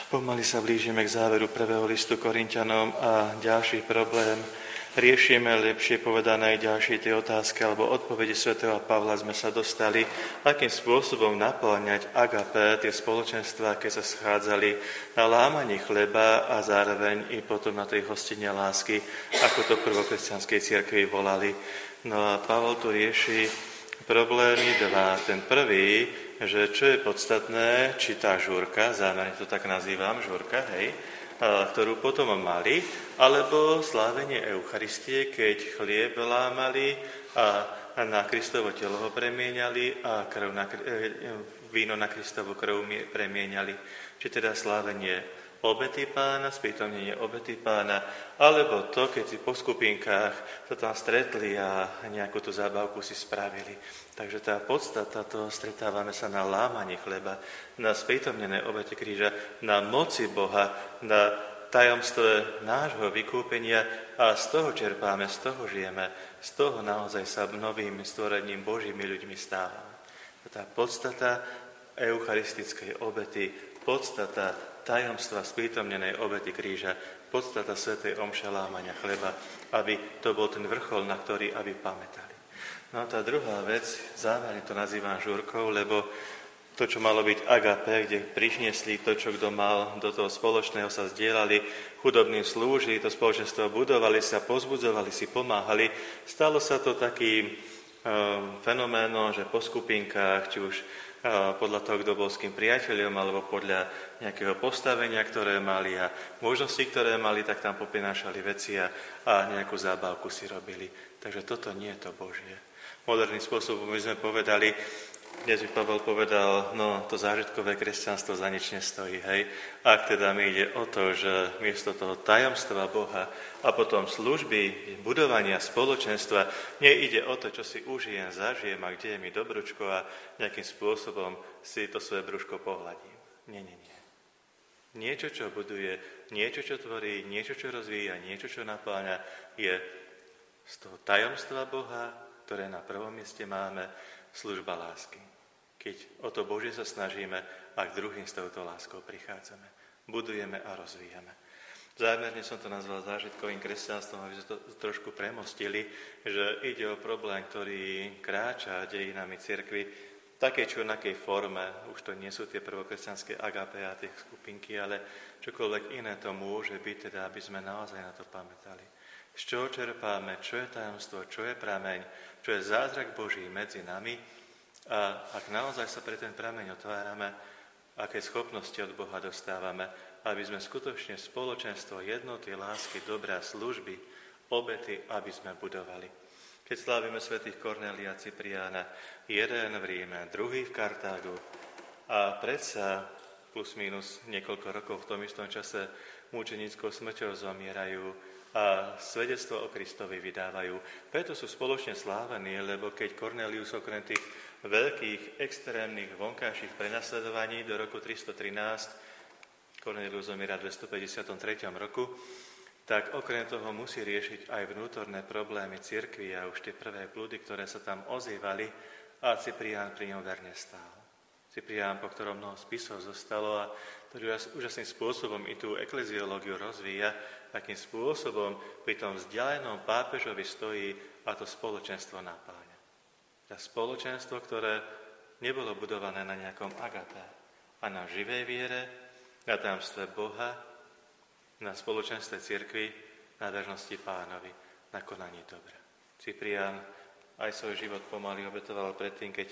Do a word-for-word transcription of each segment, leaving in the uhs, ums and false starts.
Pomaly sa blížime k záveru prvého listu Korinťanom a ďalší problém. Riešime, lepšie povedané, aj ďalšie tie otázky alebo odpovede svätého Pavla sme sa dostali, akým spôsobom naplňať agapé, tie spoločenstvá, keď sa schádzali na lámaní chleba a zároveň i potom na tej hostine lásky, ako to prvokresťanskej cirkvi volali. No a Pavol tu rieši problémy dva. Ten prvý, že čo je podstatné, či tá žúrka, zámerne to tak nazývam, žúrka, hej, ktorú potom mali, alebo slávenie Eucharistie, keď chlieb lámali a na Kristovo telo ho premieňali a krv na, víno na Kristovu krv premieňali. Či teda slávenie obety Pána, sprítomnenie obety Pána, alebo to, keď si po skupinkách sa tam stretli a nejakú tú zábavku si spravili. Takže tá podstata toho, stretávame sa na lámaní chleba, na sprítomnené obete kríža, na moci Boha, na tajomstve nášho vykúpenia a z toho čerpáme, z toho žijeme, z toho naozaj sa novým stvorením Božími ľuďmi stávame. Tá podstata eucharistickej obety, podstata tajomstva sprítomnenej obety kríža, podstata svätej omše lámania chleba, aby to bol ten vrchol, na ktorý aby pamätali. No a tá druhá vec, zámerne to nazývam žúrkou, lebo to, čo malo byť agapé, kde priniesli to, čo kto mal, do toho spoločného sa zdieľali, chudobným slúžili, to spoločenstvo budovali sa, pozbudzovali si, pomáhali. Stalo sa to takým um, fenoménom, že po skupinkách, či už uh, podľa toho, kto bol s kým priateľom, alebo podľa nejakého postavenia, ktoré mali a možnosti, ktoré mali, tak tam poprinášali veci a, a nejakú zábavku si robili. Takže toto nie je to Božie. Moderným spôsobom by sme povedali, dnes by Pavel povedal, no to zážitkové kresťanstvo za nič nestojí, hej. Ak teda mi ide o to, že miesto toho tajomstva Boha a potom služby, budovania spoločenstva, nejde o to, čo si užijem, zažijem a kde je mi dobručko a nejakým spôsobom si to svoje brúško pohľadím. Nie, nie, nie. Niečo, čo buduje, niečo, čo tvorí, niečo, čo rozvíja, niečo, čo napáňa, je z toho tajomstva Boha, ktoré na prvom mieste máme, služba lásky. Keď o to Božie sa snažíme a k druhým s touto láskou prichádzame. Budujeme a rozvíjame. Zámerne som to nazval zážitkovým kresťanstvom, aby sme to trošku premostili, že ide o problém, ktorý kráča dejinami cirkvi v takej či onakej forme. Už to nie sú tie prvokresťanské agapé a tie skupinky, ale čokoľvek iné to môže byť, teda aby sme naozaj na to pamätali. Z čoho čerpáme, čo je tajomstvo, čo je prameň, čo je zázrak Boží medzi nami a ak naozaj sa pre ten prameň otvárame, aké schopnosti od Boha dostávame, aby sme skutočne spoločenstvo jednoty, lásky, dobrá, služby, obety, aby sme budovali. Keď slávime svätých Kornélia a Cipriána, jeden v Ríme, druhý v Kartágu a predsa plus minus niekoľko rokov v tom istom čase mučenickou smrťou zomierajú, a svedectvo o Kristovi vydávajú. Preto sú spoločne slávení, lebo keď Kornélius okrem tých veľkých, extrémnych, vonkajších prenasledovaní do roku tristotrinásť, Kornélius zomiera v dvestopäťdesiattri roku, tak okrem toho musí riešiť aj vnútorné problémy cirkvi a už tie prvé blúdy, ktoré sa tam ozývali a Ciprián pri ňom verne stál. Ciprián, po ktorom mnoho spisov zostalo a ktorý úžasným spôsobom i tú ekleziológiu rozvíja, takým spôsobom pri tom vzdialenom pápežovi stojí a to spoločenstvo napáňa. To spoločenstvo, ktoré nebolo budované na nejakom agapé, a na živej viere, na tajomstve Boha, na spoločenstve cirkvi, na vernosti Pánovi, na konaní dobra. Ciprián aj svoj život pomaly obetoval predtým, keď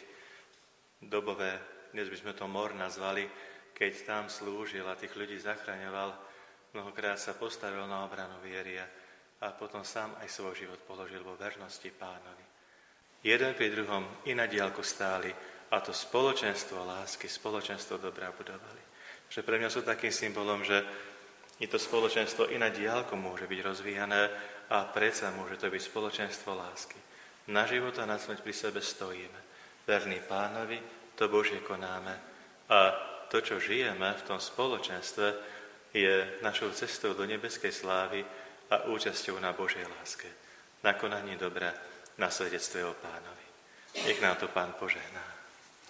dobové, dnes by sme to mor nazvali, keď tam slúžil a tých ľudí zachraňoval, mnohokrát sa postavil na obranu viery a potom sám aj svoj život položil vo vernosti Pánovi. Jeden pri druhom i na diaľku stáli a to spoločenstvo lásky, spoločenstvo dobra budovali. Že pre mňa sú takým symbolom, že i to spoločenstvo i na diaľku môže byť rozvíjané a predsa môže to byť spoločenstvo lásky. Na život a na smrť pri sebe stojíme. Verní Pánovi, to Božie konáme a to, čo žijeme v tom spoločenstve, je našou cestou do nebeskej slávy a účasťou na Božej láske, na konaní dobra, na svedectve o Pánovi. Nech nám to Pán požehná.